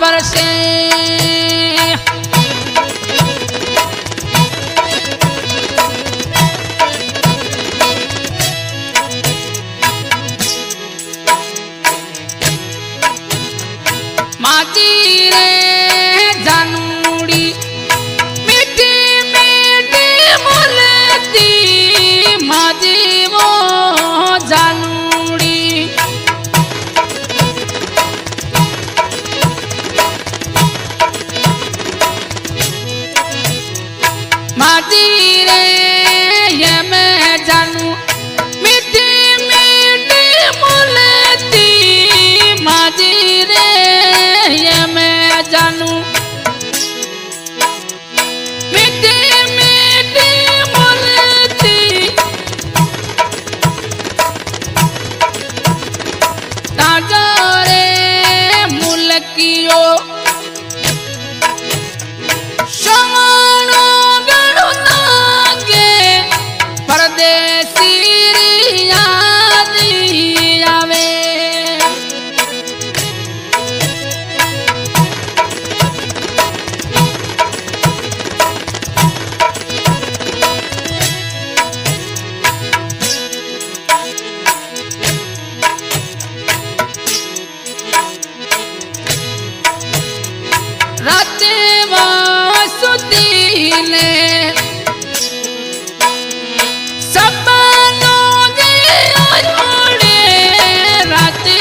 बरसे माजी रे जानूड़ी मीठी मीठी बोलती माजी वो जानूड़ी माजी रे ये मैं जानू मीठी मीठी बोलती माजी रे ये मैं जानू मीठी मीठी बोलती ताजो रे मुलकियो शवणो गणो नागे परदेसी याद आवे राते वासुदीने सपनों दे आयोड़े राते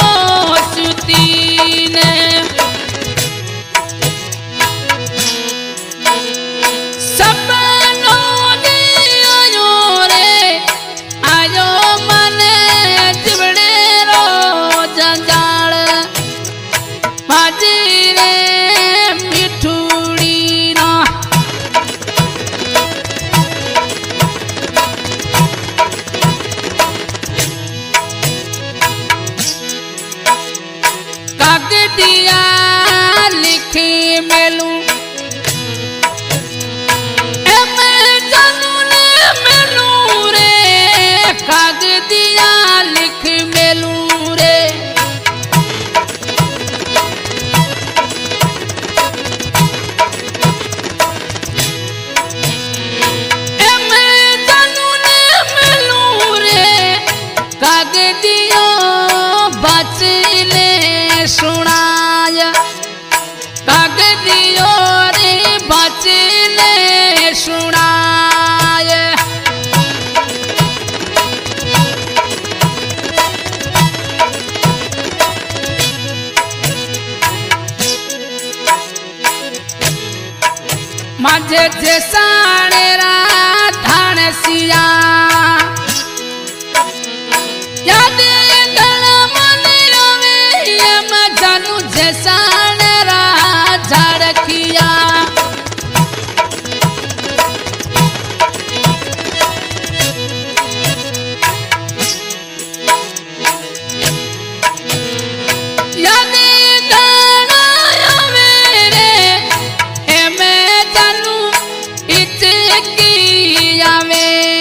वासुदीने सपनों दे आयोड़े आयो मने जिबड़े रो जंजाल माजी रे मिठूड़ी ना कागदिया लिखी मेलू ए मैं जानू ने मेलू रे कागदिया लिख मेलू रे ए मैं जानू ने मेलू रे कागदियो बचने सुनाया कागदियो रे बचने सुनाया माझे जेसाने राधान सिया याद गण मन आवे ये मैं जानू जेसाने राधा रखिया याद गण आवे रे ए मैं जानू इतकी आवे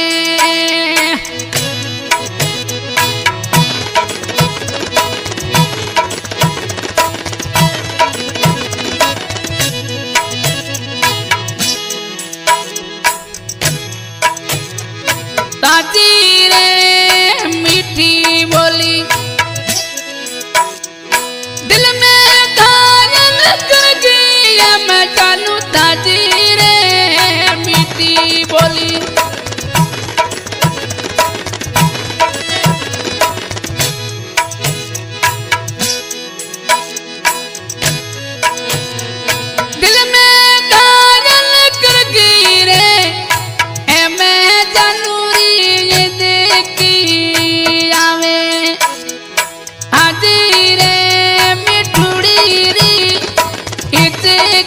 ताजी रे मीठी बोली दिल में घायल कर गई मैं जानू ताजी रे मीठी बोली दिल में घायल कर गई रे ए मैं जानू री देखी आवे हाजी रे मिठुड़ी री इते